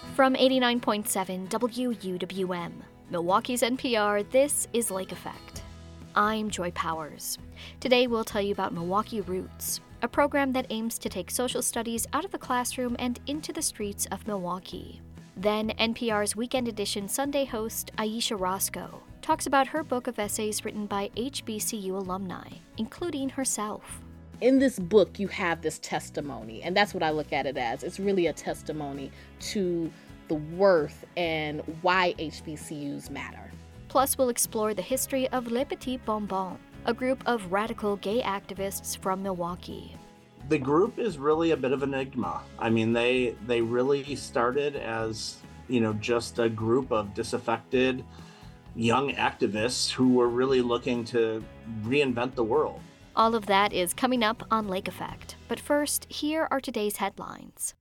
From 89.7 WUWM, Milwaukee's NPR, this is Lake Effect. I'm Joy Powers. Today we'll tell you about Milwaukee Roots, a program that aims to take social studies out of the classroom and into the streets of Milwaukee. Then NPR's Weekend Edition Sunday host Aisha Roscoe talks about her book of essays written by HBCU alumni, including herself. In this book, you have this testimony, and that's what I look at it as. It's really a testimony to the worth and why HBCUs matter. Plus, we'll explore the history of Les Petits Bonbons, a group of radical gay activists from Milwaukee. The group is really a bit of an enigma. I mean, they really started as, just a group of disaffected young activists who were really looking to reinvent the world. All of that is coming up on Lake Effect. But first, here are today's headlines.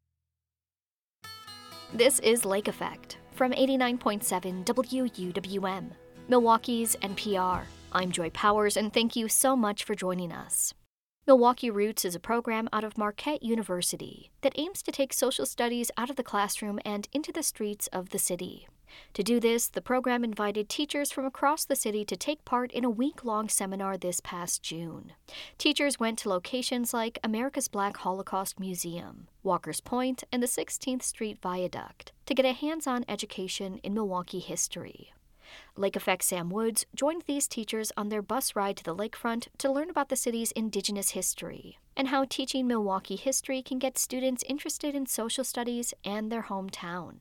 This is Lake Effect from 89.7 WUWM, Milwaukee's NPR. I'm Joy Powers, and thank you so much for joining us. Milwaukee Roots is a program out of Marquette University that aims to take social studies out of the classroom and into the streets of the city. To do this, the program invited teachers from across the city to take part in a week-long seminar this past June. Teachers went to locations like America's Black Holocaust Museum, Walker's Point, and the 16th Street Viaduct to get a hands-on education in Milwaukee history. Lake Effect Sam Woods joined these teachers on their bus ride to the lakefront to learn about the city's indigenous history and how teaching Milwaukee history can get students interested in social studies and their hometown.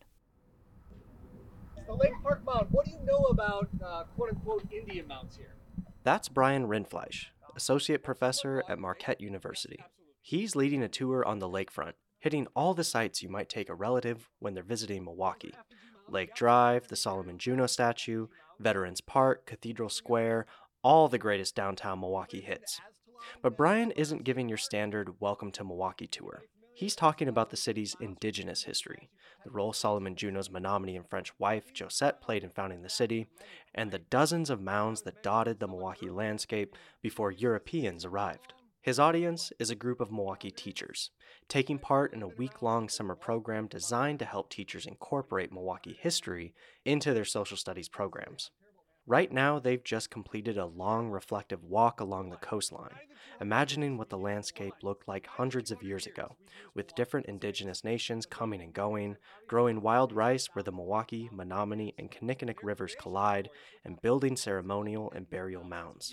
The Lake Park Mound, what do you know about quote-unquote Indian mounds here? That's Brian Rindfleisch, Associate Professor at Marquette University. He's leading a tour on the lakefront, hitting all the sites you might take a relative when they're visiting Milwaukee. Lake Drive, the Solomon Juneau statue, Veterans Park, Cathedral Square, all the greatest downtown Milwaukee hits. But Brian isn't giving your standard Welcome to Milwaukee tour. He's talking about the city's indigenous history, the role Solomon Juneau's Menominee and French wife, Josette, played in founding the city, and the dozens of mounds that dotted the Milwaukee landscape before Europeans arrived. His audience is a group of Milwaukee teachers, taking part in a week-long summer program designed to help teachers incorporate Milwaukee history into their social studies programs. Right now, they've just completed a long, reflective walk along the coastline, imagining what the landscape looked like hundreds of years ago, with different indigenous nations coming and going, growing wild rice where the Milwaukee, Menominee, and Kinnickinnick rivers collide, and building ceremonial and burial mounds.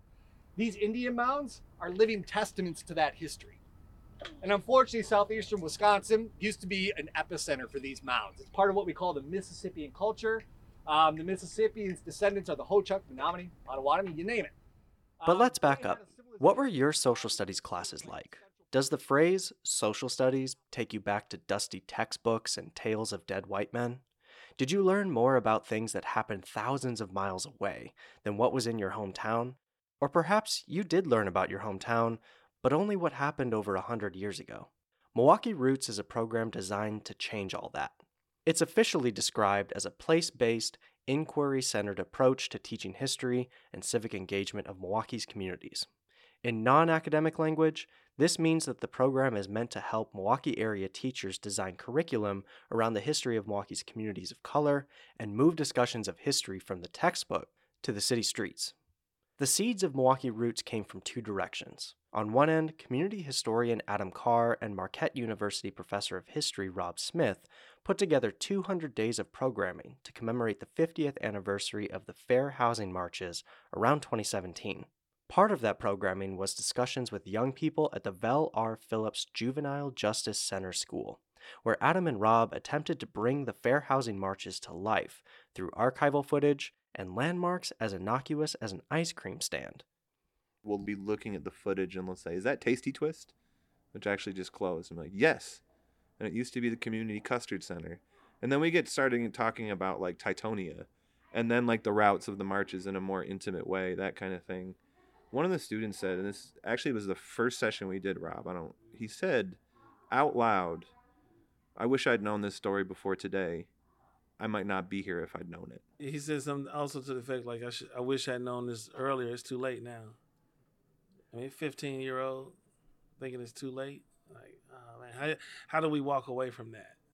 These Indian mounds are living testaments to that history. And unfortunately, southeastern Wisconsin used to be an epicenter for these mounds. It's part of what we call the Mississippian culture. The Mississippians' descendants are the Ho-Chunk, Menominee, Potawatomi, you name it. But let's back up. What were your social studies classes like? Does the phrase social studies take you back to dusty textbooks and tales of dead white men? Did you learn more about things that happened thousands of miles away than what was in your hometown? Or perhaps you did learn about your hometown, but only what happened over 100 years ago. Milwaukee Roots is a program designed to change all that. It's officially described as a place-based, inquiry-centered approach to teaching history and civic engagement of Milwaukee's communities. In non-academic language, this means that the program is meant to help Milwaukee area teachers design curriculum around the history of Milwaukee's communities of color and move discussions of history from the textbook to the city streets. The seeds of Milwaukee Roots came from two directions. On one end, community historian Adam Carr and Marquette University professor of history Rob Smith put together 200 days of programming to commemorate the 50th anniversary of the Fair Housing Marches around 2017. Part of that programming was discussions with young people at the Vel R. Phillips Juvenile Justice Center School, where Adam and Rob attempted to bring the Fair Housing Marches to life through archival footage and landmarks as innocuous as an ice cream stand. We'll be looking at the footage and let's say, is that Tasty Twist? Which actually just closed. I'm like, yes. And it used to be the Community Custard Center. And then we get started talking about like Titonia and then like the routes of the marches in a more intimate way, that kind of thing. One of the students said, and this actually was the first session we did, Rob, he said out loud, I wish I'd known this story before today. I might not be here if I'd known it. He said something also to the effect like, I wish I'd known this earlier. It's too late now. I mean, 15-year-old thinking it's too late. Like, oh man, how do we walk away from that?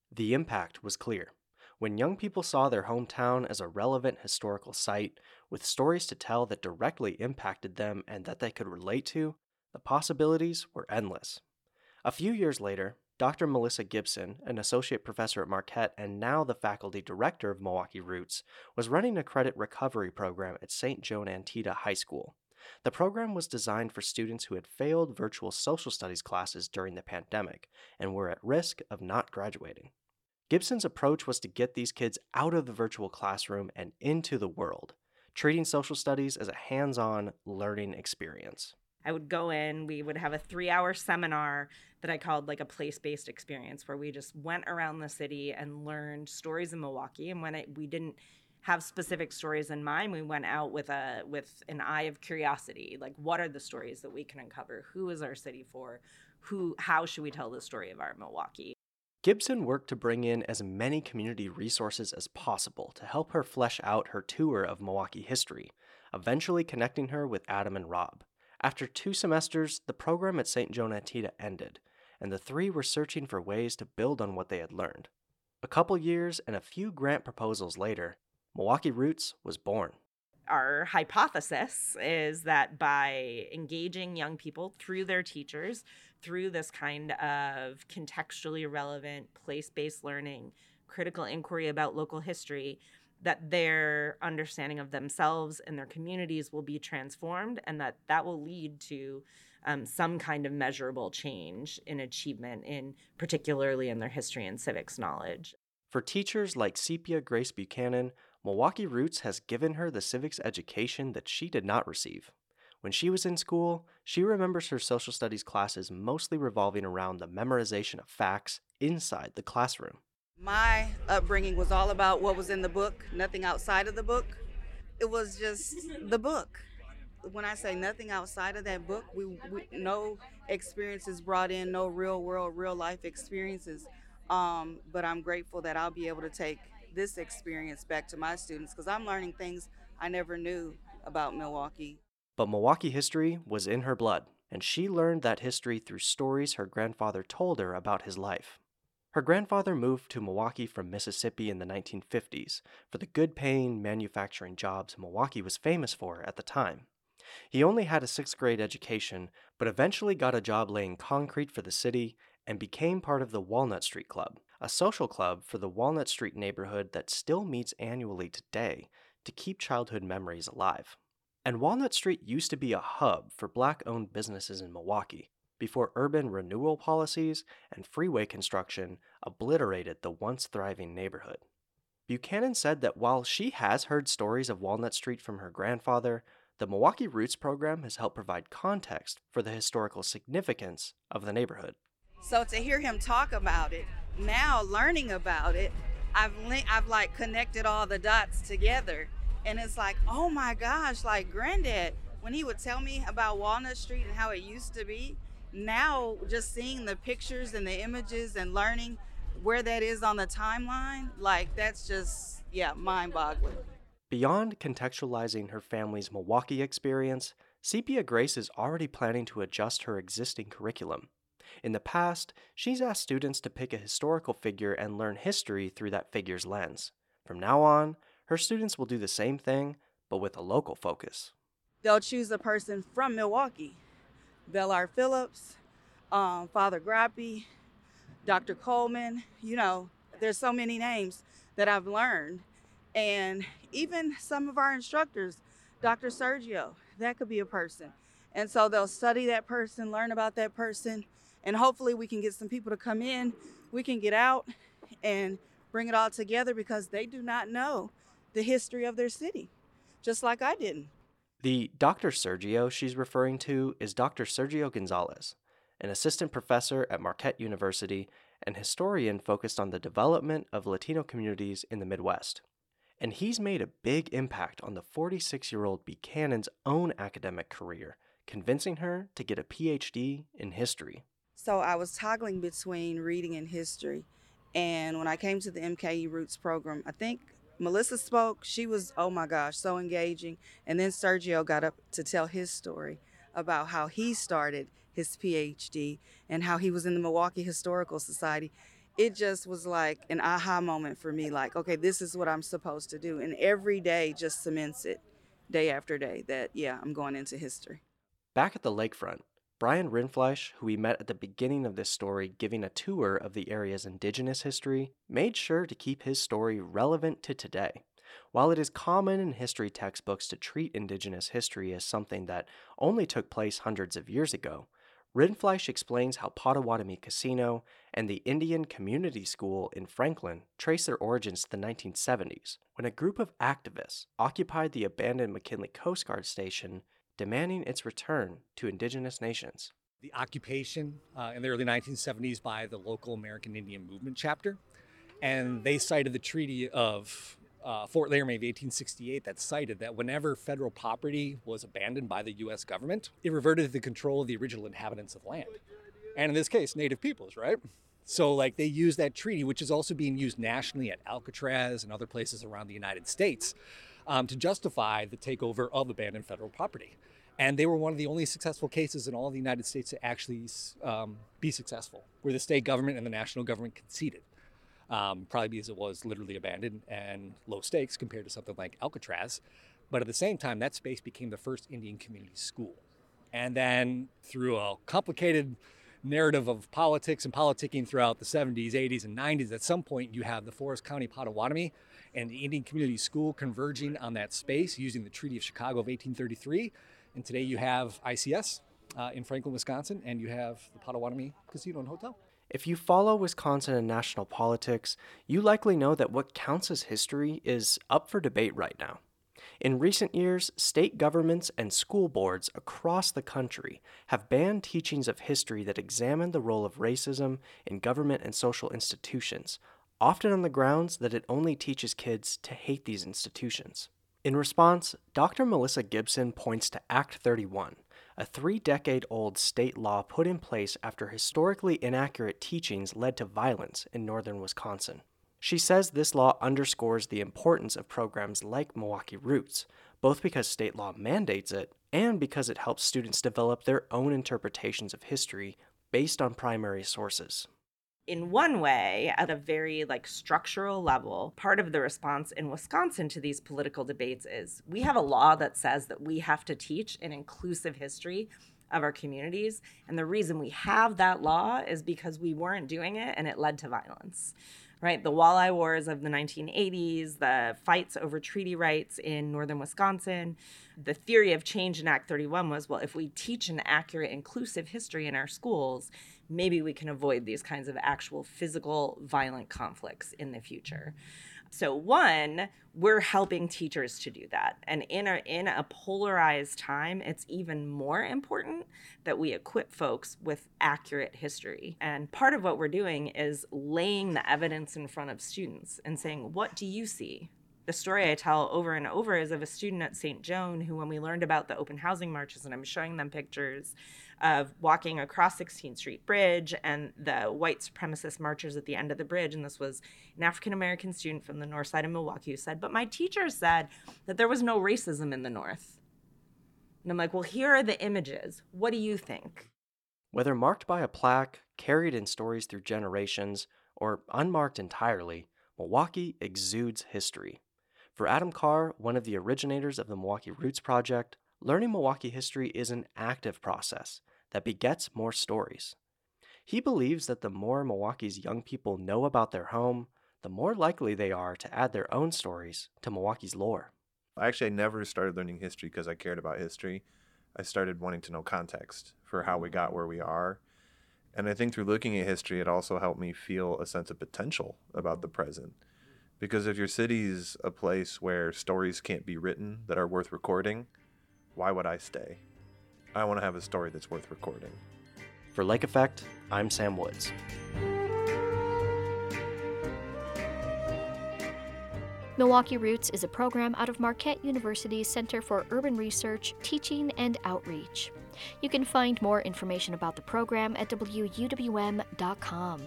The impact was clear. When young people saw their hometown as a relevant historical site with stories to tell that directly impacted them and that they could relate to, the possibilities were endless. A few years later, Dr. Melissa Gibson, an associate professor at Marquette and now the faculty director of Milwaukee Roots, was running a credit recovery program at St. Joan Antietam High School. The program was designed for students who had failed virtual social studies classes during the pandemic and were at risk of not graduating. Gibson's approach was to get these kids out of the virtual classroom and into the world, treating social studies as a hands-on learning experience. I would go in, we would have a 3-hour seminar that I called like a place-based experience, where we just went around the city and learned stories in Milwaukee. And when we didn't have specific stories in mind, we went out with an eye of curiosity. Like, what are the stories that we can uncover? Who is our city for? How should we tell the story of our Milwaukee? Gibson worked to bring in as many community resources as possible to help her flesh out her tour of Milwaukee history, eventually connecting her with Adam and Rob. After 2 semesters, the program at St. Joan Antietam ended, and the three were searching for ways to build on what they had learned. A couple years and a few grant proposals later, Milwaukee Roots was born. Our hypothesis is that by engaging young people through their teachers, through this kind of contextually relevant, place-based learning, critical inquiry about local history, that their understanding of themselves and their communities will be transformed, and that will lead to some kind of measurable change in achievement, particularly in their history and civics knowledge. For teachers like Sepia Grace Buchanan, Milwaukee Roots has given her the civics education that she did not receive. When she was in school, she remembers her social studies classes mostly revolving around the memorization of facts inside the classroom. My upbringing was all about what was in the book, nothing outside of the book. It was just the book. When I say nothing outside of that book, we no experiences brought in, no real world, real life experiences. But I'm grateful that I'll be able to take this experience back to my students, because I'm learning things I never knew about Milwaukee. But Milwaukee history was in her blood, and she learned that history through stories her grandfather told her about his life. Her grandfather moved to Milwaukee from Mississippi in the 1950s for the good-paying manufacturing jobs Milwaukee was famous for at the time. He only had a 6th grade education, but eventually got a job laying concrete for the city and became part of the Walnut Street Club, a social club for the Walnut Street neighborhood that still meets annually today to keep childhood memories alive. And Walnut Street used to be a hub for Black-owned businesses in Milwaukee, before urban renewal policies and freeway construction obliterated the once thriving neighborhood. Buchanan said that while she has heard stories of Walnut Street from her grandfather, the Milwaukee Roots program has helped provide context for the historical significance of the neighborhood. So to hear him talk about it, now learning about it, I've like connected all the dots together. And it's like, oh my gosh, like Granddad, when he would tell me about Walnut Street and how it used to be, now just seeing the pictures and the images and learning where that is on the timeline, like that's just, mind-boggling. Beyond contextualizing her family's Milwaukee experience, Sepia Grace is already planning to adjust her existing curriculum. In the past, she's asked students to pick a historical figure and learn history through that figure's lens. From now on, her students will do the same thing, but with a local focus. They'll choose a person from Milwaukee. Bellar Phillips, Father Grappi, Dr. Coleman, there's so many names that I've learned. And even some of our instructors, Dr. Sergio, that could be a person. And so they'll study that person, learn about that person, and hopefully we can get some people to come in, we can get out and bring it all together, because they do not know the history of their city, just like I didn't. The Dr. Sergio she's referring to is Dr. Sergio Gonzalez, an assistant professor at Marquette University and historian focused on the development of Latino communities in the Midwest. And he's made a big impact on the 46-year-old Buchanan's own academic career, convincing her to get a PhD in history. So I was toggling between reading and history. And when I came to the MKE Roots program, I think Melissa spoke. She was, oh my gosh, so engaging. And then Sergio got up to tell his story about how he started his PhD and how he was in the Milwaukee Historical Society. it just was like an aha moment for me, like, okay, this is what I'm supposed to do. And every day just cements it, day after day, that, yeah, I'm going into history. Back at the lakefront, Brian Rindfleisch, who we met at the beginning of this story giving a tour of the area's indigenous history, made sure to keep his story relevant to today. While it is common in history textbooks to treat indigenous history as something that only took place hundreds of years ago, Rindfleisch explains how Potawatomi Casino and the Indian Community School in Franklin trace their origins to the 1970s, when a group of activists occupied the abandoned McKinley Coast Guard station, demanding its return to indigenous nations. The occupation in the early 1970s by the local American Indian Movement chapter, and they cited the Treaty of Fort Laramie of 1868 that cited that whenever federal property was abandoned by the U.S. government, it reverted to the control of the original inhabitants of land. And in this case, Native peoples, right? So like they used that treaty, which is also being used nationally at Alcatraz and other places around the United States, to justify the takeover of abandoned federal property. And they were one of the only successful cases in all of the United States to actually be successful, where the state government and the national government conceded. Probably because it was literally abandoned and low stakes compared to something like Alcatraz. But at the same time, that space became the first Indian community school. And then through a complicated narrative of politics and politicking throughout the 70s, 80s, and 90s, at some point you have the Forest County Potawatomi and the Indian Community School converging on that space using the Treaty of Chicago of 1833. And today you have ICS in Franklin, Wisconsin, and you have the Potawatomi Casino and Hotel. If you follow Wisconsin and national politics, you likely know that what counts as history is up for debate right now. In recent years, state governments and school boards across the country have banned teachings of history that examine the role of racism in government and social institutions, often on the grounds that it only teaches kids to hate these institutions. In response, Dr. Melissa Gibson points to Act 31, a 3-decade-old state law put in place after historically inaccurate teachings led to violence in northern Wisconsin. She says this law underscores the importance of programs like Milwaukee Roots, both because state law mandates it and because it helps students develop their own interpretations of history based on primary sources. In one way, at a very structural level, part of the response in Wisconsin to these political debates is we have a law that says that we have to teach an inclusive history of our communities. And the reason we have that law is because we weren't doing it and it led to violence. Right? The Walleye Wars of the 1980s, the fights over treaty rights in northern Wisconsin. The theory of change in Act 31 was, well, if we teach an accurate, inclusive history in our schools, maybe we can avoid these kinds of actual physical, violent conflicts in the future. So one, we're helping teachers to do that. And in a polarized time, it's even more important that we equip folks with accurate history. And part of what we're doing is laying the evidence in front of students and saying, what do you see? The story I tell over and over is of a student at St. Joan who, when we learned about the open housing marches, and I'm showing them pictures of walking across 16th Street Bridge and the white supremacist marchers at the end of the bridge. And this was an African-American student from the north side of Milwaukee who said, but my teacher said that there was no racism in the North. And I'm like, well, here are the images. What do you think? Whether marked by a plaque, carried in stories through generations, or unmarked entirely, Milwaukee exudes history. For Adam Carr, one of the originators of the Milwaukee Roots Project, learning Milwaukee history is an active process that begets more stories. He believes that the more Milwaukee's young people know about their home, the more likely they are to add their own stories to Milwaukee's lore. Actually, I never started learning history because I cared about history. I started wanting to know context for how we got where we are. And I think through looking at history, it also helped me feel a sense of potential about the present. Because if your city's a place where stories can't be written that are worth recording, why would I stay? I want to have a story that's worth recording. For Lake Effect, I'm Sam Woods. Milwaukee Roots is a program out of Marquette University's Center for Urban Research, Teaching, and Outreach. You can find more information about the program at wuwm.com.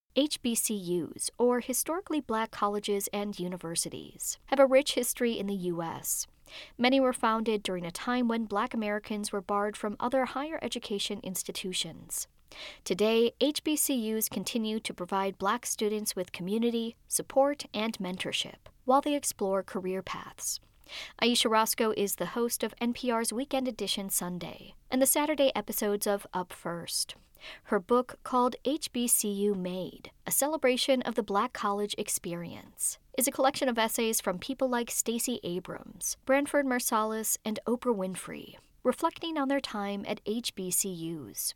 HBCUs, or historically black colleges and universities, have a rich history in the U.S. Many were founded during a time when black Americans were barred from other higher education institutions. Today, HBCUs continue to provide black students with community, support, and mentorship while they explore career paths. Aisha Roscoe is the host of NPR's Weekend Edition Sunday and the Saturday episodes of Up First. Her book, called HBCU Made, A Celebration of the Black College Experience, is a collection of essays from people like Stacey Abrams, Branford Marsalis, and Oprah Winfrey, reflecting on their time at HBCUs.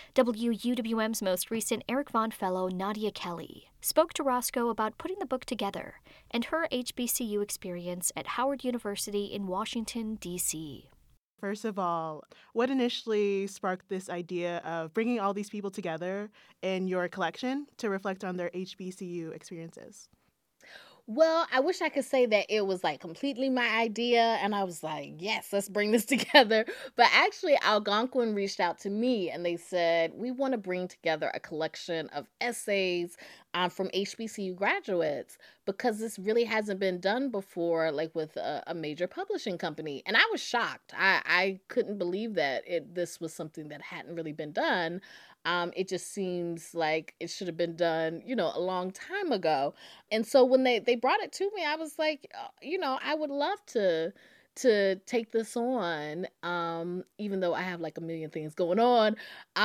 WUWM's most recent Eric Vaughn Fellow, Nadia Kelly, spoke to Roscoe about putting the book together and her HBCU experience at Howard University in Washington, D.C. First of all, what initially sparked this idea of bringing all these people together in your collection to reflect on their HBCU experiences? Well, I wish I could say that it was like completely my idea and I was like, yes, let's bring this together. But actually, Algonquin reached out to me and they said, we want to bring together a collection of essays from HBCU graduates because this really hasn't been done before, like with a major publishing company. And I was shocked. I couldn't believe that this was something that hadn't really been done. It just seems like it should have been done, a long time ago. And so when they brought it to me, I was like, I would love to take this on, even though I have like a million things going on.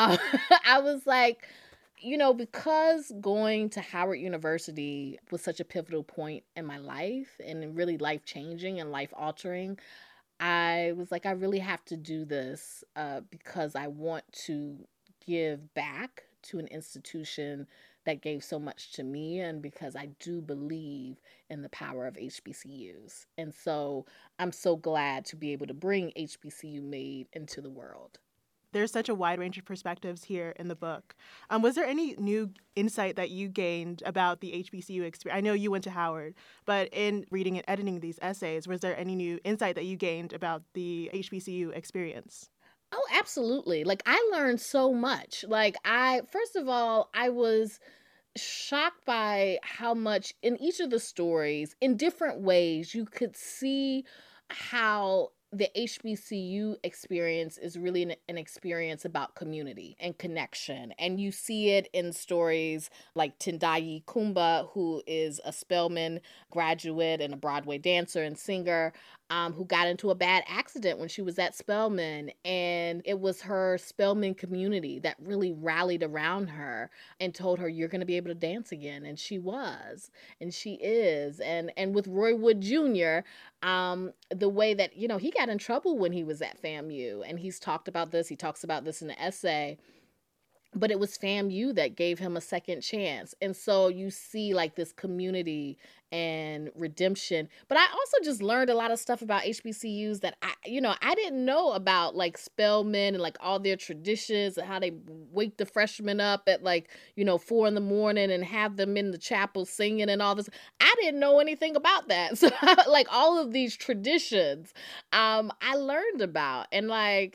I was like, because going to Howard University was such a pivotal point in my life and really life-changing and life-altering, I was like, I really have to do this because I want to give back to an institution that gave so much to me and because I do believe in the power of HBCUs. And so I'm so glad to be able to bring HBCU Made into the world. There's such a wide range of perspectives here in the book. Was there any new insight that you gained about the HBCU experience? I know you went to Howard, but in reading and editing these essays, was there any new insight that you gained about the HBCU experience? Oh, absolutely. Like, I learned so much. First of all, I was shocked by how much in each of the stories, in different ways, you could see how the HBCU experience is really an experience about community and connection. And you see it in stories like Tendayi Kumba, who is a Spelman graduate and a Broadway dancer and singer, who got into a bad accident when she was at Spelman. And it was her Spelman community that really rallied around her and told her, you're going to be able to dance again. And she was, and she is. And with Roy Wood Jr., the way that, he got in trouble when he was at FAMU. And he talks about this in the essay. But it was FAMU that gave him a second chance. And so you see like this community and redemption. But I also just learned a lot of stuff about HBCUs that I didn't know about, like Spelman and like all their traditions and how they wake the freshmen up at 4 a.m. and have them in the chapel singing and all this. I didn't know anything about that. So like all of these traditions, I learned about. And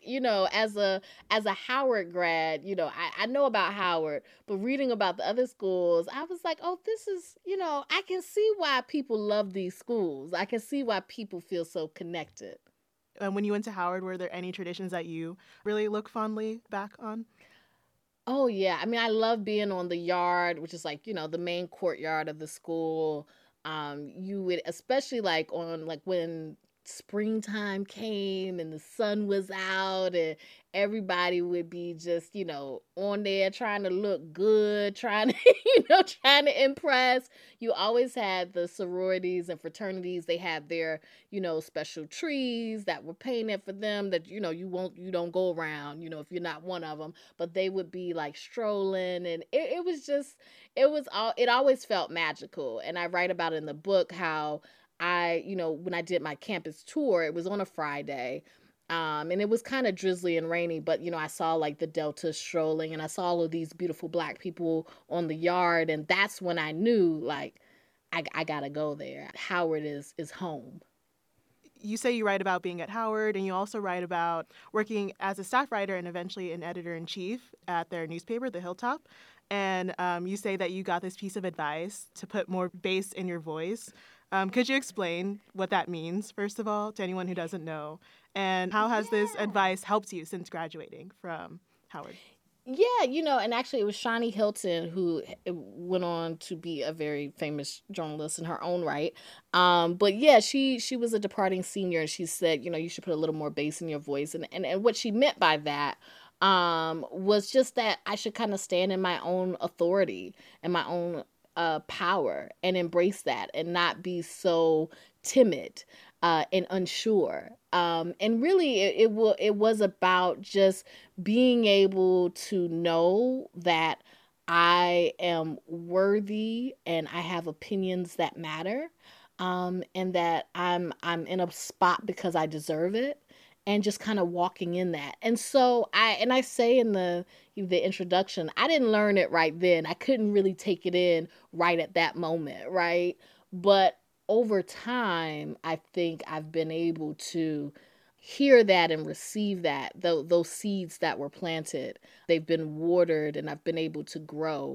as a Howard grad, I know about Howard, but reading about the other schools, I was like, oh, this is, I can see why people love these schools. I can see why people feel so connected. When you went to Howard, were there any traditions that you really look fondly back on? Oh, yeah. I mean, I love being on the yard, which is the main courtyard of the school. You would, especially when springtime came and the sun was out and everybody would be just, on there trying to look good, trying to impress. You always had the sororities and fraternities. They had their, special trees that were painted for them that, you don't go around, if you're not one of them, but they would be strolling. And it always felt magical. And I write about in the book how when I did my campus tour, it was on a Friday, and it was kind of drizzly and rainy, but, I saw the Delta strolling and I saw all of these beautiful Black people on the yard. And that's when I knew I got to go there. Howard is home. you say you write about being at Howard, and you also write about working as a staff writer and eventually an editor-in-chief at their newspaper, The Hilltop. And you say that you got this piece of advice to put more bass in your voice. Could you explain what that means, first of all, to anyone who doesn't know? And how has this advice helped you since graduating from Howard? Yeah, and actually it was Shawnee Hilton who went on to be a very famous journalist in her own right. But yeah, she was a departing senior, and she said, you should put a little more bass in your voice. And what she meant by that was just that I should kind of stand in my own authority and my own power and embrace that and not be so timid and unsure. And really, it was about just being able to know that I am worthy and I have opinions that matter, and that I'm in a spot because I deserve it, and just kind of walking in that. And so I say in the introduction, I didn't learn it right then. I couldn't really take it in right at that moment, right? But over time, I think I've been able to hear that and receive that, those seeds that were planted. They've been watered, and I've been able to grow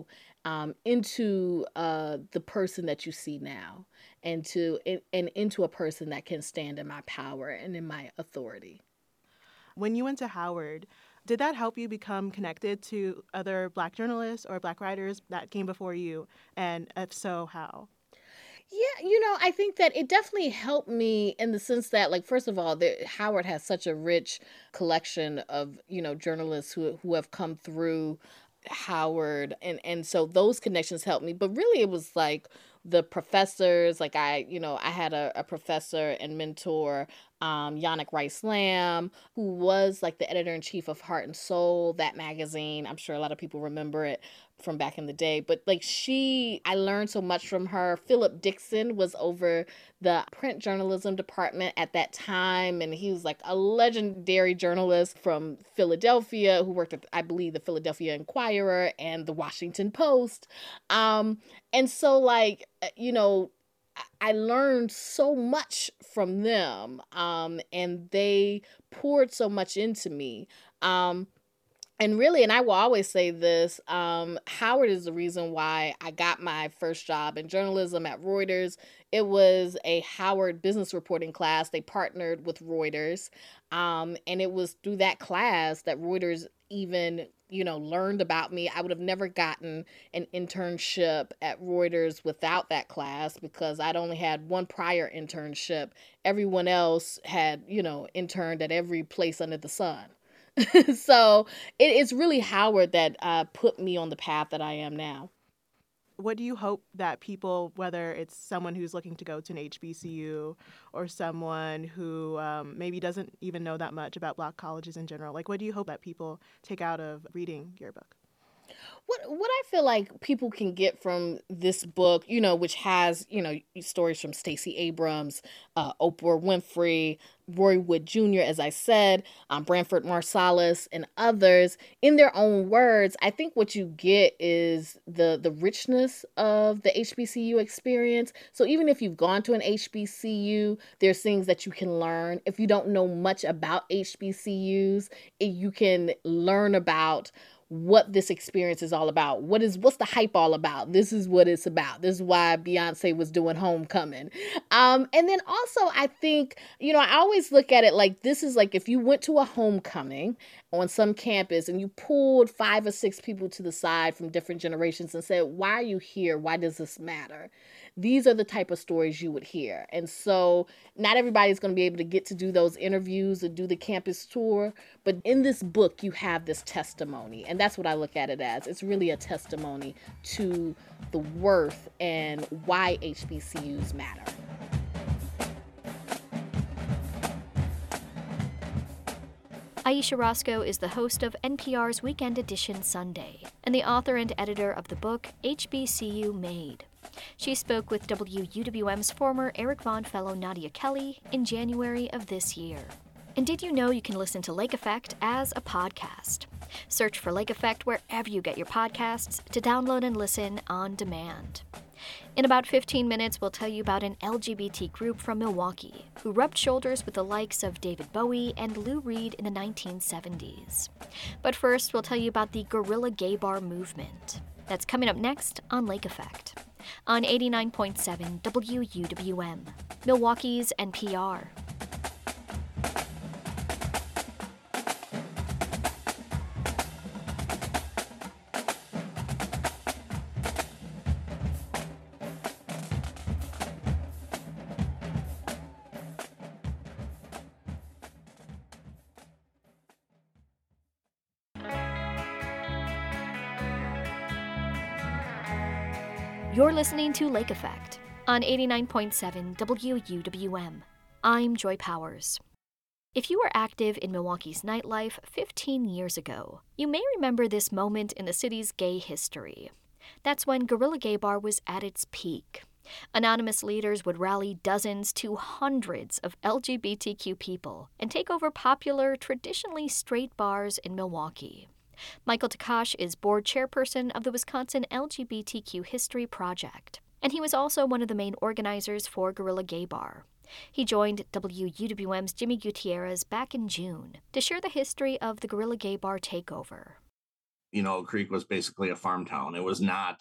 into the person that you see now, and into a person that can stand in my power and in my authority. When you went to Howard, did that help you become connected to other Black journalists or Black writers that came before you? And if so, how? Yeah, I think that it definitely helped me in the sense that, like, first of all, Howard has such a rich collection of, journalists who have come through Howard. And so those connections helped me. But really, it was like the professors. Like I had a professor and mentor, Yannick Rice Lamb, who was like the editor-in-chief of Heart and Soul, that magazine. I'm sure a lot of people remember it from back in the day. But like I learned so much from her. Philip Dixon was over the print journalism department at that time, and he was like a legendary journalist from Philadelphia who worked at, I believe, the Philadelphia Inquirer and the Washington Post. And so I learned so much from them, and they poured so much into me. And really, and I will always say this, Howard is the reason why I got my first job in journalism at Reuters. It was a Howard business reporting class. They partnered with Reuters. And it was through that class that Reuters even, learned about me. I would have never gotten an internship at Reuters without that class, because I'd only had one prior internship. Everyone else had, interned at every place under the sun. So it's really Howard that put me on the path that I am now. What do you hope that people, whether it's someone who's looking to go to an HBCU or someone who maybe doesn't even know that much about Black colleges in general, like what do you hope that people take out of reading your book? What I feel like people can get from this book, which has, stories from Stacey Abrams, Oprah Winfrey, Roy Wood Jr., as I said, Branford Marsalis, and others, in their own words, I think what you get is the richness of the HBCU experience. So even if you've gone to an HBCU, there's things that you can learn. If you don't know much about HBCUs, you can learn about what this experience is all about. What's the hype all about? This is what it's about. This is why Beyonce was doing Homecoming. And then also I think, I always look at it like this is like if you went to a homecoming on some campus and you pulled 5 or 6 people to the side from different generations and said, why are you here? Why does this matter? These are the type of stories you would hear. And so not everybody's going to be able to get to do those interviews or do the campus tour. But in this book, you have this testimony. And that's what I look at it as. It's really a testimony to the worth and why HBCUs matter. Ayesha Roscoe is the host of NPR's Weekend Edition Sunday and the author and editor of the book HBCU Made. She spoke with WUWM's former Eric Vaughn Fellow Nadia Kelly in January of this year. And did you know you can listen to Lake Effect as a podcast? Search for Lake Effect wherever you get your podcasts to download and listen on demand. In about 15 minutes, we'll tell you about an LGBT group from Milwaukee who rubbed shoulders with the likes of David Bowie and Lou Reed in the 1970s. But first, we'll tell you about the Guerrilla Gay Bar movement. That's coming up next on Lake Effect on 89.7 WUWM, Milwaukee's NPR. You're listening to Lake Effect on 89.7 WUWM. I'm Joy Powers. If you were active in Milwaukee's nightlife 15 years ago, you may remember this moment in the city's gay history. That's when Guerrilla Gay Bar was at its peak. Anonymous leaders would rally dozens to hundreds of LGBTQ people and take over popular, traditionally straight bars in Milwaukee. Michael Takash is board chairperson of the Wisconsin LGBTQ History Project, and he was also one of the main organizers for Guerrilla Gay Bar. He joined WUWM's Jimmy Gutierrez back in June to share the history of the Guerrilla Gay Bar takeover. Oak Creek was basically a farm town. It was not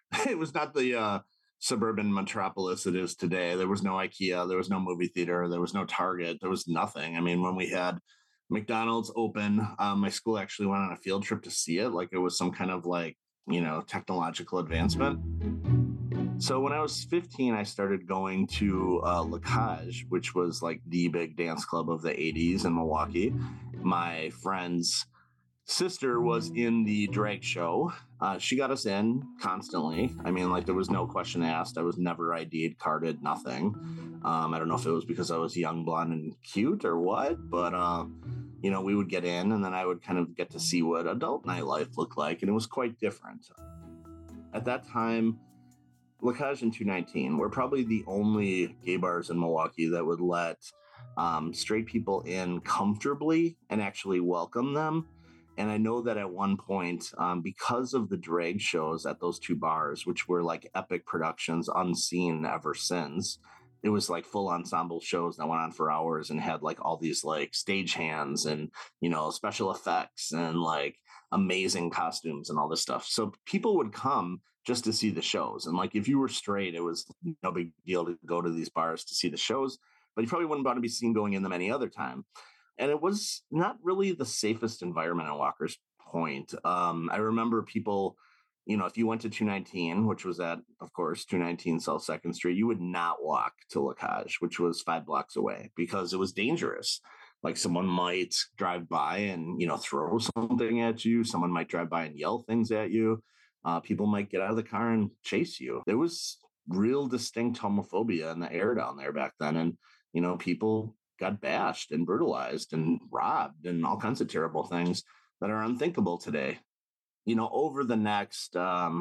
the suburban metropolis it is today. There was no IKEA, there was no movie theater, there was no Target, there was nothing. I mean, when we had McDonald's open, my school actually went on a field trip to see it, like it was some kind of technological advancement. So when I was 15, I started going to La Cage, which was like the big dance club of the 80s in Milwaukee. My friend's sister was in the drag show. She got us in constantly. I mean, there was no question asked. I was never ID'd, carded, nothing. I don't know if it was because I was young, blonde, and cute or what, but we would get in, and then I would kind of get to see what adult nightlife looked like, and it was quite different. At that time, La Cage and 219 were probably the only gay bars in Milwaukee that would let straight people in comfortably and actually welcome them. And I know that at one point, because of the drag shows at those two bars, which were like epic productions unseen ever since, it was like full ensemble shows that went on for hours and had all these stage hands and, special effects and amazing costumes and all this stuff. So people would come just to see the shows. And if you were straight, it was no big deal to go to these bars to see the shows, but you probably wouldn't want to be seen going in them any other time. And it was not really the safest environment at Walker's Point. I remember people, if you went to 219, which was at, of course, 219 South 2nd Street, you would not walk to La Cage, which was 5 blocks away, because it was dangerous. Someone might drive by and, throw something at you. Someone might drive by and yell things at you. People might get out of the car and chase you. There was real distinct homophobia in the air down there back then. And, people got bashed and brutalized and robbed and all kinds of terrible things that are unthinkable today. Over the next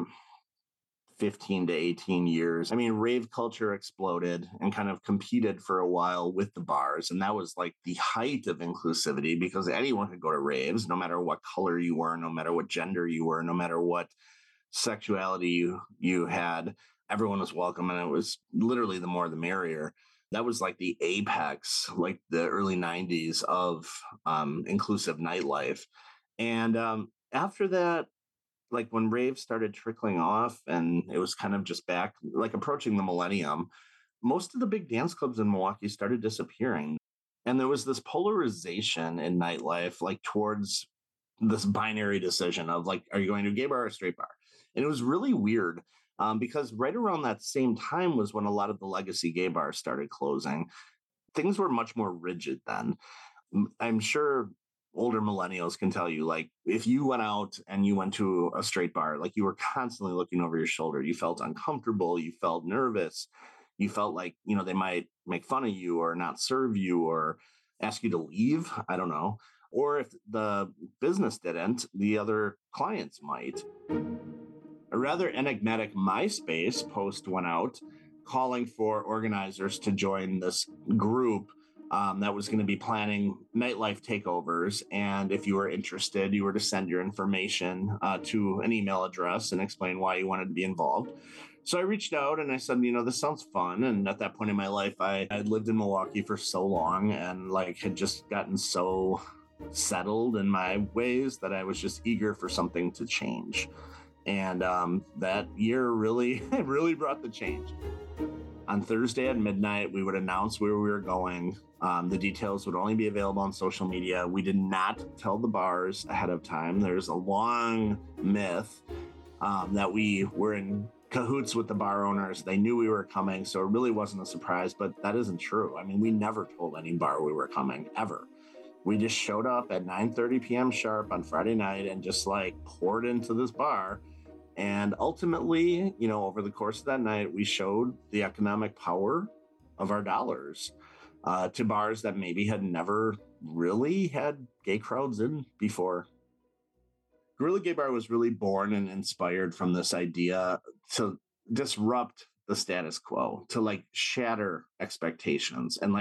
15 to 18 years, rave culture exploded and kind of competed for a while with the bars. And that was the height of inclusivity, because anyone could go to raves, no matter what color you were, no matter what gender you were, no matter what sexuality you had. Everyone was welcome. And it was literally the more the merrier. That was the apex, the early 90s of inclusive nightlife. And after that, when raves started trickling off and it was kind of just back, approaching the millennium, most of the big dance clubs in Milwaukee started disappearing. And there was this polarization in nightlife, towards this binary decision of are you going to a gay bar or a straight bar? And it was really weird. Because right around that same time was when a lot of the legacy gay bars started closing. Things were much more rigid then. I'm sure older millennials can tell you, if you went out and you went to a straight bar, you were constantly looking over your shoulder. You felt uncomfortable. You felt nervous. You felt they might make fun of you or not serve you or ask you to leave. I don't know. Or if the business didn't, the other clients might. A rather enigmatic MySpace post went out calling for organizers to join this group that was going to be planning nightlife takeovers. And if you were interested, you were to send your information to an email address and explain why you wanted to be involved. So I reached out and I said, this sounds fun. And at that point in my life, I had lived in Milwaukee for so long and had just gotten so settled in my ways that I was just eager for something to change. And that year really brought the change. On Thursday at midnight, we would announce where we were going. The details would only be available on social media. We did not tell the bars ahead of time. There's a long myth that we were in cahoots with the bar owners. They knew we were coming, so it really wasn't a surprise, but that isn't true. I mean, we never told any bar we were coming, ever. We just showed up at 9:30 p.m. sharp on Friday night and just poured into this bar. And ultimately, over the course of that night, we showed the economic power of our dollars to bars that maybe had never really had gay crowds in before. Guerrilla Gay Bar was really born and inspired from this idea to disrupt the status quo, to shatter expectations and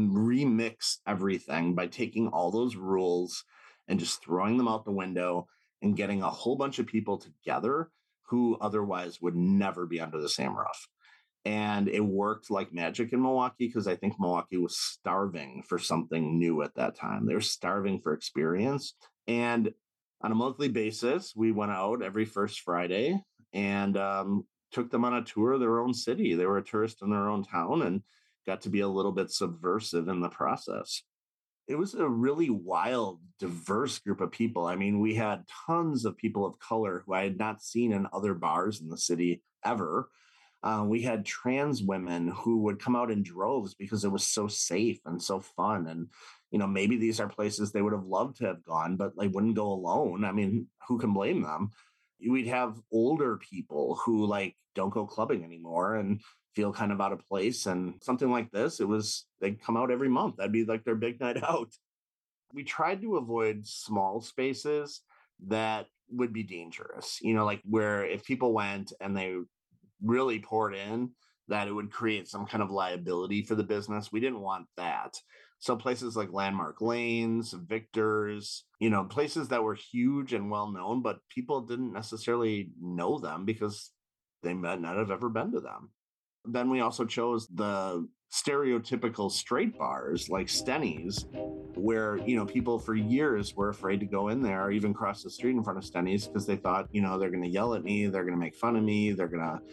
remix everything by taking all those rules and just throwing them out the window and getting a whole bunch of people together who otherwise would never be under the same roof. And it worked like magic in Milwaukee because I think Milwaukee was starving for something new at that time. They were starving for experience. And on a monthly basis, we went out every first Friday and took them on a tour of their own city. They were a tourist in their own town and got to be a little bit subversive in the process. It was a really wild, diverse group of people. I mean, we had tons of people of color who I had not seen in other bars in the city ever. We had trans women who would come out in droves because it was so safe and so fun. And, maybe these are places they would have loved to have gone, but they wouldn't go alone. I mean, who can blame them? We'd have older people who don't go clubbing anymore and feel kind of out of place. And something like this, they'd come out every month. That'd be their big night out. We tried to avoid small spaces that would be dangerous, where if people went and they really poured in, that it would create some kind of liability for the business. We didn't want that. So places like Landmark Lanes, Victor's, places that were huge and well known, but people didn't necessarily know them because they might not have ever been to them. Then we also chose the stereotypical straight bars like Stenny's, where, people for years were afraid to go in there or even cross the street in front of Stenny's because they thought, they're going to yell at me, they're going to make fun of me, they're going to,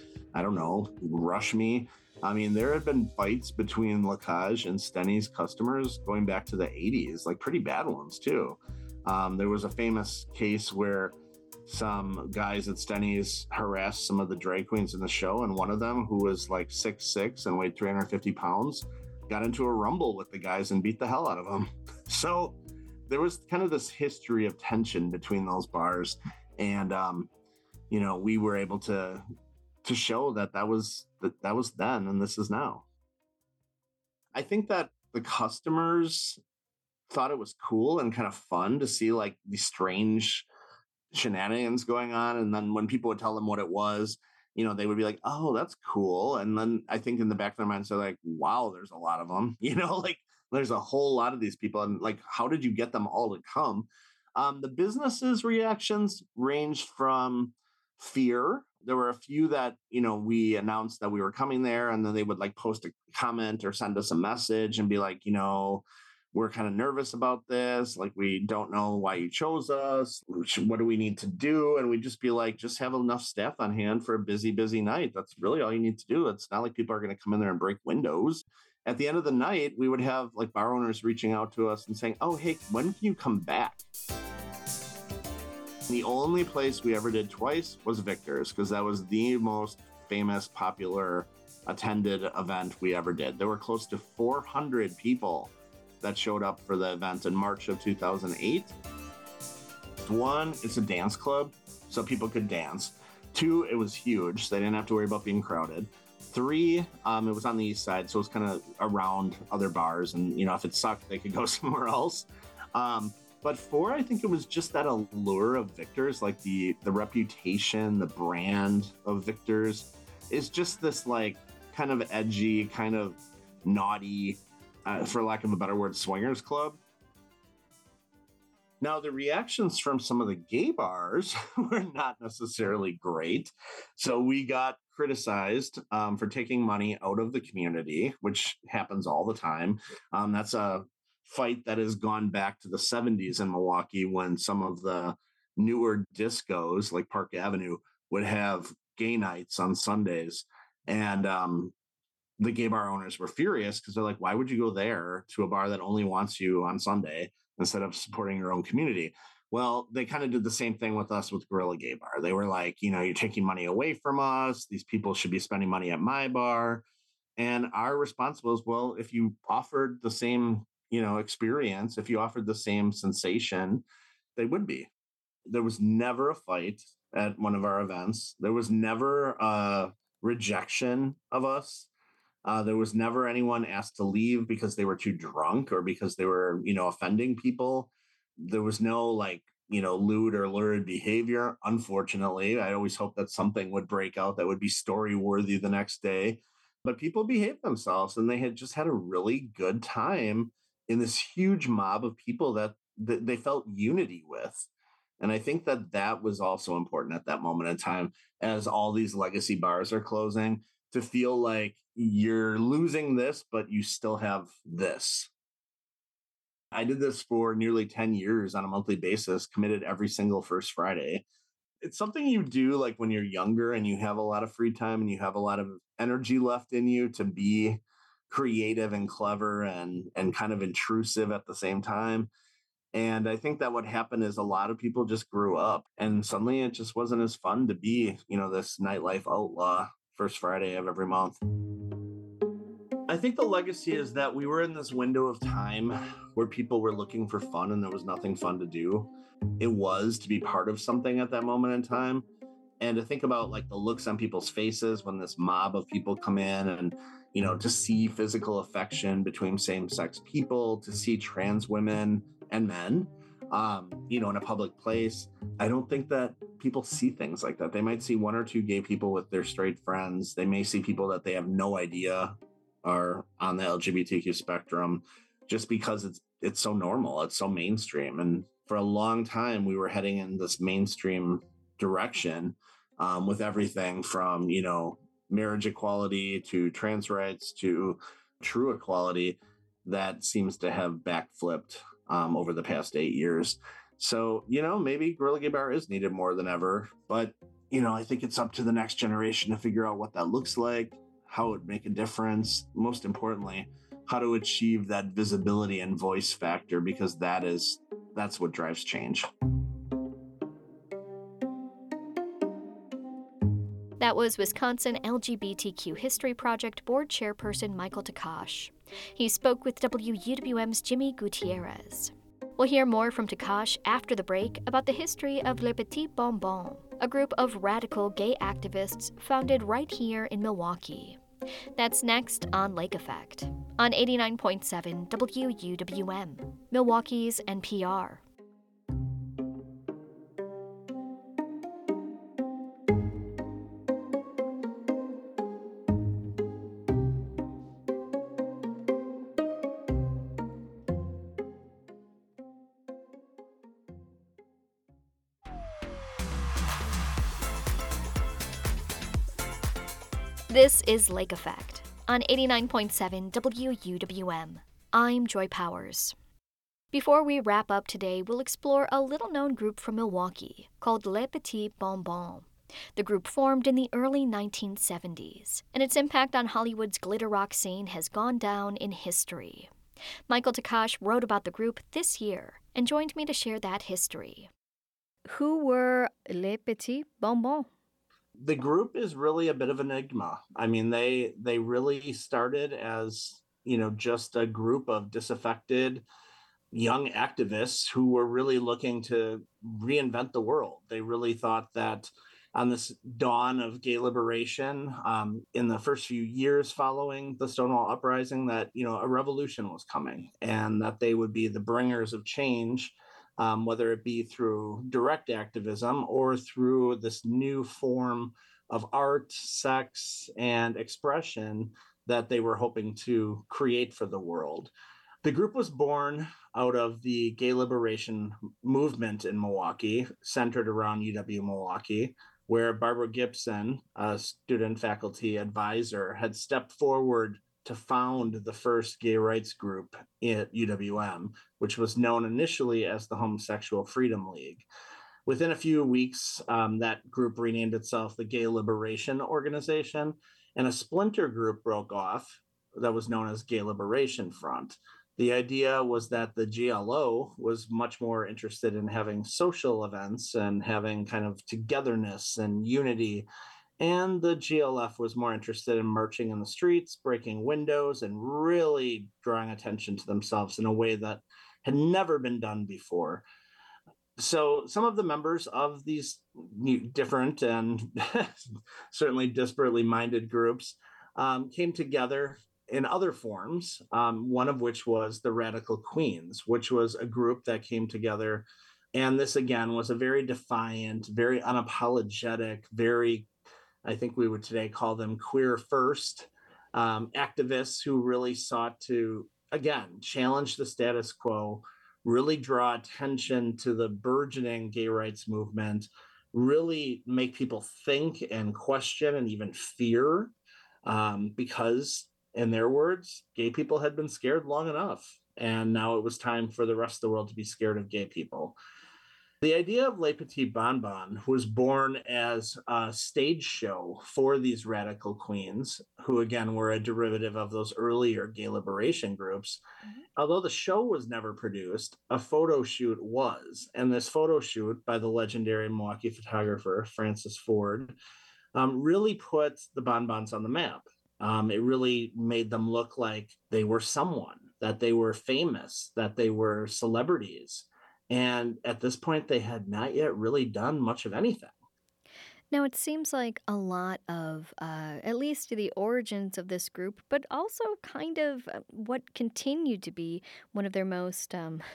rush me. I mean, there had been fights between Lacage and Stenny's customers going back to the 80s, pretty bad ones too. There was a famous case where some guys at Stenny's harassed some of the drag queens in the show, and one of them, who was 6'6" and weighed 350 pounds, got into a rumble with the guys and beat the hell out of them. So there was kind of this history of tension between those bars, and we were able to show that was then and this is now. I think that the customers thought it was cool and kind of fun to see these strange shenanigans going on, and then when people would tell them what it was, they would be like, oh, that's cool. And then I think in the back of their minds they're wow, there's a lot of them, there's a whole lot of these people, and how did you get them all to come? The businesses' reactions ranged from fear. There were a few that, we announced that we were coming there, and then they would post a comment or send us a message and be like, we're kind of nervous about this. We don't know why you chose us. What do we need to do? And we'd just be just have enough staff on hand for a busy night. That's really all you need to do. It's not like people are going to come in there and break windows. At the end of the night, we would have bar owners reaching out to us and saying, oh, hey, when can you come back? The only place we ever did twice was Victor's, because that was the most famous, popular, attended event we ever did. There were close to 400 people that showed up for the event in March of 2008. One, it's a dance club, so people could dance. Two, it was huge, so they didn't have to worry about being crowded. Three, it was on the east side, so it was kind of around other bars, and if it sucked, they could go somewhere else. But four, I think it was just that allure of Victor's, the reputation, the brand of Victor's is just this kind of edgy, kind of naughty for lack of a better word, swingers club. Now, the reactions from some of the gay bars were not necessarily great. So we got criticized for taking money out of the community, which happens all the time. That's a fight that has gone back to the 70s in Milwaukee, when some of the newer discos like Park Avenue would have gay nights on Sundays. And the gay bar owners were furious because they're like, why would you go there to a bar that only wants you on Sunday instead of supporting your own community? Well, they kind of did the same thing with us with Gorilla Gay Bar. They were like, you're taking money away from us. These people should be spending money at my bar. And our response was, well, if you offered the same, experience, if you offered the same sensation, they would be. There was never a fight at one of our events. There was never a rejection of us. There was never anyone asked to leave because they were too drunk or because they were, offending people. There was no lewd or lurid behavior. Unfortunately, I always hope that something would break out that would be story worthy the next day. But people behaved themselves, and they had just had a really good time in this huge mob of people that they felt unity with. And I think that was also important at that moment in time, as all these legacy bars are closing, to feel like you're losing this, but you still have this. I did this for nearly 10 years on a monthly basis, committed every single first Friday. It's something you do like when you're younger and you have a lot of free time and you have a lot of energy left in you to be creative and clever and kind of intrusive at the same time. And I think that what happened is a lot of people just grew up, and suddenly it just wasn't as fun to be, this nightlife outlaw first Friday of every month. I think the legacy is that we were in this window of time where people were looking for fun and there was nothing fun to do. It was to be part of something at that moment in time. And to think about the looks on people's faces when this mob of people come in and, to see physical affection between same-sex people, to see trans women and men, in a public place. I don't think that people see things like that. They might see one or two gay people with their straight friends. They may see people that they have no idea are on the LGBTQ spectrum, just because it's so normal. It's so mainstream. And for a long time, we were heading in this mainstream direction with everything from, marriage equality to trans rights to true equality that seems to have backflipped over the past 8 years. So, maybe Gorilla Gay Bar is needed more than ever. But, I think it's up to the next generation to figure out what that looks like, how it would make a difference. Most importantly, how to achieve that visibility and voice factor, because that's what drives change. That was Wisconsin LGBTQ History Project Board Chairperson Michael Takash. He spoke with WUWM's Jimmy Gutierrez. We'll hear more from Takash after the break about the history of Les Petits Bonbons, a group of radical gay activists founded right here in Milwaukee. That's next on Lake Effect, on 89.7 WUWM, Milwaukee's NPR. This is Lake Effect on 89.7 WUWM. I'm Joy Powers. Before we wrap up today, we'll explore a little-known group from Milwaukee called Les Petits Bonbons. The group formed in the early 1970s, and its impact on Hollywood's glitter rock scene has gone down in history. Michael Takash wrote about the group this year and joined me to share that history. Who were Les Petits Bonbons? The group is really a bit of an enigma. I mean, they really started as, just a group of disaffected young activists who were really looking to reinvent the world. They really thought that on this dawn of gay liberation, in the first few years following the Stonewall Uprising, that, a revolution was coming and that they would be the bringers of change, whether it be through direct activism or through this new form of art, sex, and expression that they were hoping to create for the world. The group was born out of the gay liberation movement in Milwaukee, centered around UW Milwaukee, where Barbara Gibson, a student faculty advisor, had stepped forward to found the first gay rights group at UWM, which was known initially as the Homosexual Freedom League. Within a few weeks, that group renamed itself the Gay Liberation Organization, and a splinter group broke off that was known as Gay Liberation Front. The idea was that the GLO was much more interested in having social events and having kind of togetherness and unity. And the GLF was more interested in marching in the streets, breaking windows, and really drawing attention to themselves in a way that had never been done before. So some of the members of these different and certainly disparately minded groups came together in other forms, one of which was the Radical Queens, which was a group that came together. And this, again, was a very defiant, very unapologetic, very, I think we would today call them queer first activists who really sought to, again, challenge the status quo, really draw attention to the burgeoning gay rights movement, really make people think and question and even fear, because, in their words, gay people had been scared long enough. And now it was time for the rest of the world to be scared of gay people. The idea of Les Petits Bonbons was born as a stage show for these Radical Queens, who again were a derivative of those earlier gay liberation groups. Although the show was never produced, a photo shoot was. And this photo shoot by the legendary Milwaukee photographer, Francis Ford, really put the Bonbons on the map. It really made them look like they were someone, that they were famous, that they were celebrities. And at this point, they had not yet really done much of anything. Now, it seems like a lot of, at least the origins of this group, but also kind of what continued to be one of their most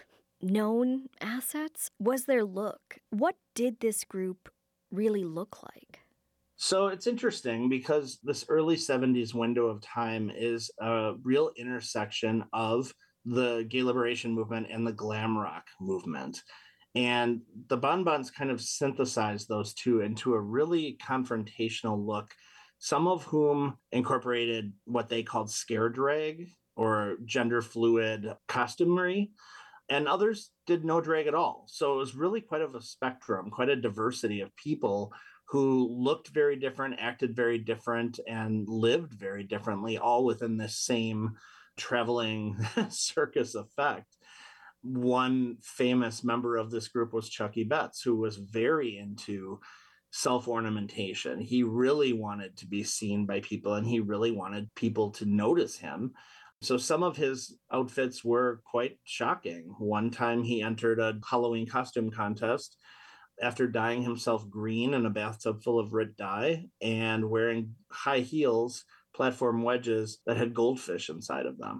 known assets was their look. What did this group really look like? So it's interesting because this early 70s window of time is a real intersection of the gay liberation movement and the glam rock movement. And the Bonbons kind of synthesized those two into a really confrontational look, some of whom incorporated what they called scare drag or gender fluid costumery, and others did no drag at all. So it was really quite of a spectrum, quite a diversity of people who looked very different, acted very different, and lived very differently, all within this same traveling circus effect. One famous member of this group was Chucky Betts, who was very into self-ornamentation. He really wanted to be seen by people, and he really wanted people to notice him. So some of his outfits were quite shocking. One time he entered a Halloween costume contest after dyeing himself green in a bathtub full of Rit dye and wearing high heels, platform wedges that had goldfish inside of them.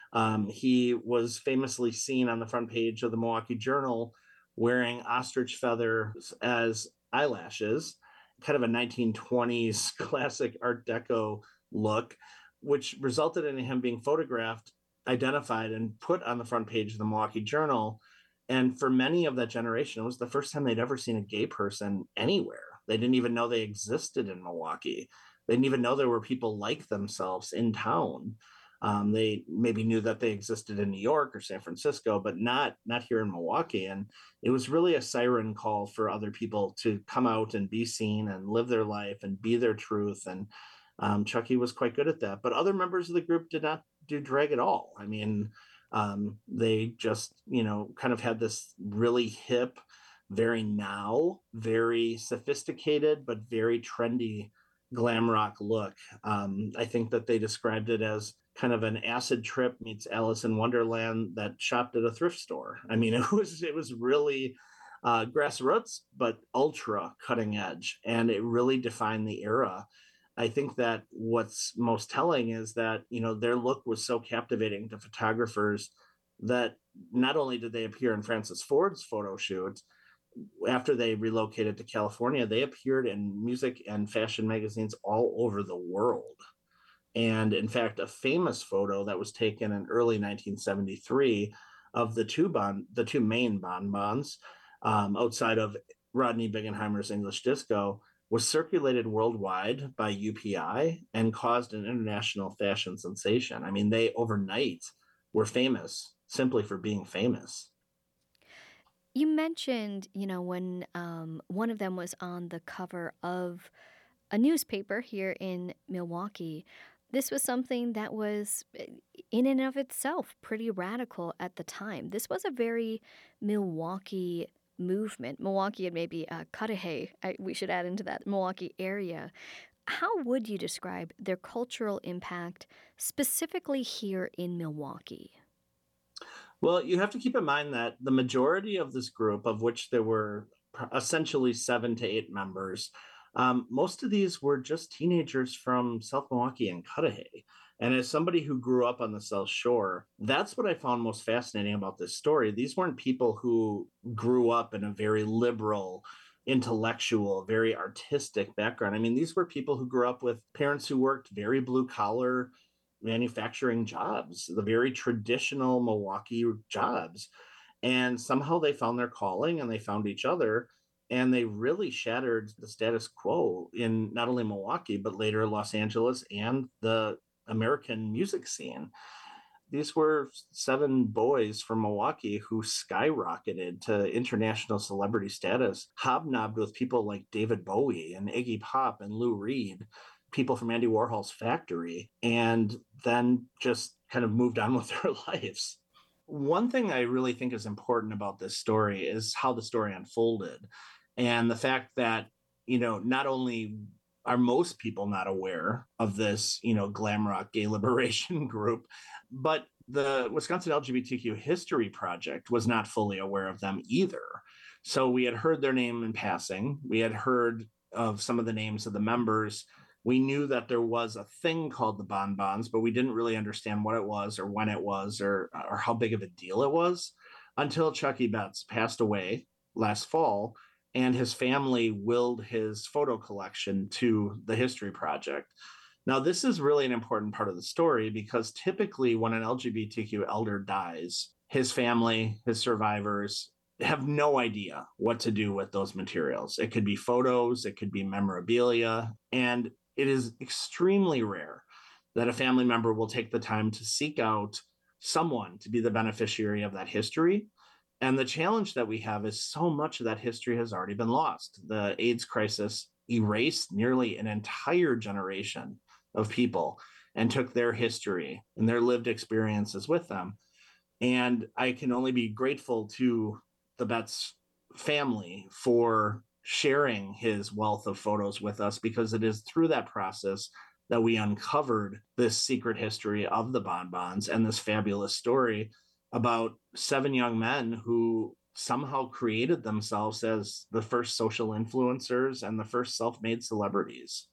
He was famously seen on the front page of the Milwaukee Journal wearing ostrich feathers as eyelashes, kind of a 1920s classic Art Deco look, which resulted in him being photographed, identified, and put on the front page of the Milwaukee Journal. And for many of that generation, it was the first time they'd ever seen a gay person anywhere. They didn't even know they existed in Milwaukee. They didn't even know there were people like themselves in town. They maybe knew that they existed in New York or San Francisco, but not here in Milwaukee. And it was really a siren call for other people to come out and be seen and live their life and be their truth. And Chucky was quite good at that. But other members of the group did not do drag at all. I mean, they just, kind of had this really hip, very now, very sophisticated, but very trendy glam rock look. I think that they described it as kind of an acid trip meets Alice in Wonderland that shopped at a thrift store. I mean, it was really grassroots, but ultra cutting edge, and it really defined the era. I think that what's most telling is that, their look was so captivating to photographers that not only did they appear in Francis Ford's photo shoot, after they relocated to California, they appeared in music and fashion magazines all over the world. And in fact, a famous photo that was taken in early 1973 of the two main bonbons outside of Rodney Bingenheimer's English Disco was circulated worldwide by UPI and caused an international fashion sensation. I mean, they overnight were famous simply for being famous. You mentioned, when one of them was on the cover of a newspaper here in Milwaukee. This was something that was, in and of itself, pretty radical at the time. This was a very Milwaukee movement. Milwaukee and maybe Cudahy, we should add into that Milwaukee area. How would you describe their cultural impact specifically here in Milwaukee? Well, you have to keep in mind that the majority of this group, of which there were essentially 7 to 8 members, most of these were just teenagers from South Milwaukee and Cudahy. And as somebody who grew up on the South Shore, that's what I found most fascinating about this story. These weren't people who grew up in a very liberal, intellectual, very artistic background. I mean, these were people who grew up with parents who worked very blue collar manufacturing jobs, the very traditional Milwaukee jobs. And somehow they found their calling and they found each other. And they really shattered the status quo in not only Milwaukee, but later Los Angeles and the American music scene. These were 7 boys from Milwaukee who skyrocketed to international celebrity status, hobnobbed with people like David Bowie and Iggy Pop and Lou Reed, people from Andy Warhol's factory, and then just kind of moved on with their lives. One thing I really think is important about this story is how the story unfolded, and the fact that, not only are most people not aware of this, glam rock gay liberation group, but the Wisconsin LGBTQ History Project was not fully aware of them either. So we had heard their name in passing. We had heard of some of the names of the members. We knew that there was a thing called the Bonbons, but we didn't really understand what it was or when it was or how big of a deal it was until Chucky Betts passed away last fall and his family willed his photo collection to the History Project. Now, this is really an important part of the story because typically when an LGBTQ elder dies, his family, his survivors have no idea what to do with those materials. It could be photos, it could be memorabilia, and it is extremely rare that a family member will take the time to seek out someone to be the beneficiary of that history. And the challenge that we have is so much of that history has already been lost. The AIDS crisis erased nearly an entire generation of people and took their history and their lived experiences with them. And I can only be grateful to the Betts family for sharing his wealth of photos with us, because it is through that process that we uncovered this secret history of the Bonbons and this fabulous story about 7 young men who somehow created themselves as the first social influencers and the first self-made celebrities.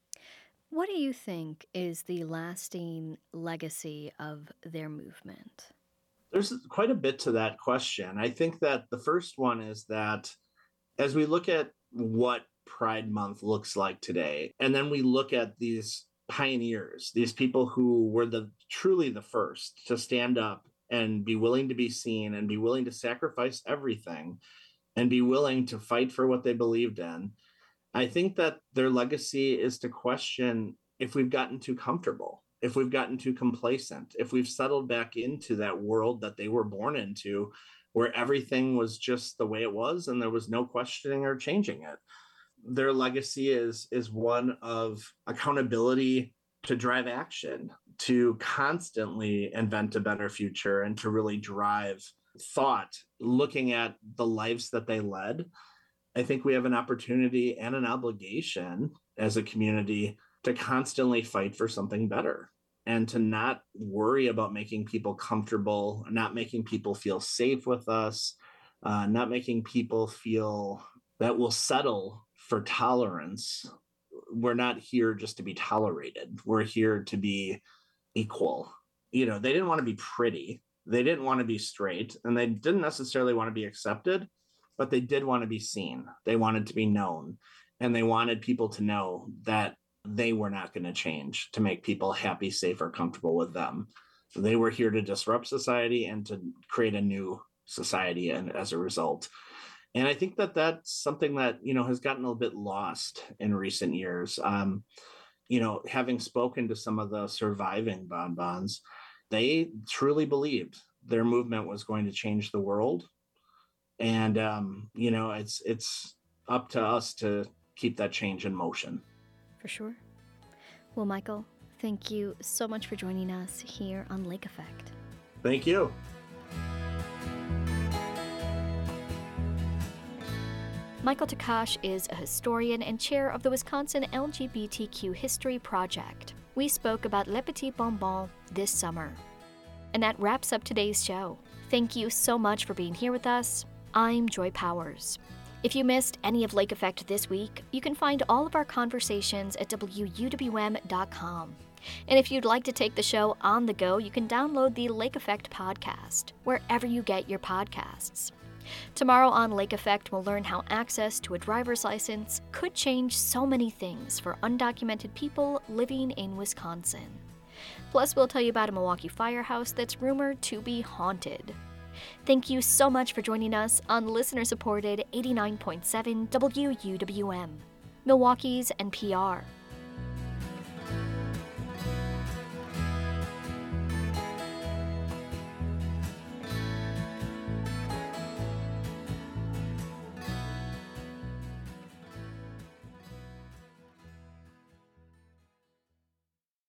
What do you think is the lasting legacy of their movement? There's quite a bit to that question. I think that the first one is that as we look at what Pride Month looks like today, and then we look at these pioneers, these people who were truly the first to stand up and be willing to be seen and be willing to sacrifice everything and be willing to fight for what they believed in, I think that their legacy is to question if we've gotten too comfortable, if we've gotten too complacent, if we've settled back into that world that they were born into, where everything was just the way it was and there was no questioning or changing it. Their legacy is one of accountability to drive action, to constantly invent a better future, and to really drive thought, looking at the lives that they led. I think we have an opportunity and an obligation as a community to constantly fight for something better and to not worry about making people comfortable, not making people feel safe with us, not making people feel that we'll settle for tolerance. We're not here just to be tolerated. We're here to be equal. They didn't want to be pretty. They didn't want to be straight, and they didn't necessarily want to be accepted, but they did want to be seen. They wanted to be known, and they wanted people to know that they were not going to change to make people happy, safe, or comfortable with them. They were here to disrupt society and to create a new society, and as a result. And I think that that's something that, has gotten a little bit lost in recent years. Having spoken to some of the surviving bonbons, they truly believed their movement was going to change the world. And, it's up to us to keep that change in motion. For sure. Well, Michael, thank you so much for joining us here on Lake Effect. Thank you. Michael Takash is a historian and chair of the Wisconsin LGBTQ History Project. We spoke about Le Petit Bonbon this summer. And that wraps up today's show. Thank you so much for being here with us. I'm Joy Powers. If you missed any of Lake Effect this week, you can find all of our conversations at WUWM.com. And if you'd like to take the show on the go, you can download the Lake Effect podcast, wherever you get your podcasts. Tomorrow on Lake Effect, we'll learn how access to a driver's license could change so many things for undocumented people living in Wisconsin. Plus, we'll tell you about a Milwaukee firehouse that's rumored to be haunted. Thank you so much for joining us on listener-supported 89.7 WUWM, Milwaukee's NPR.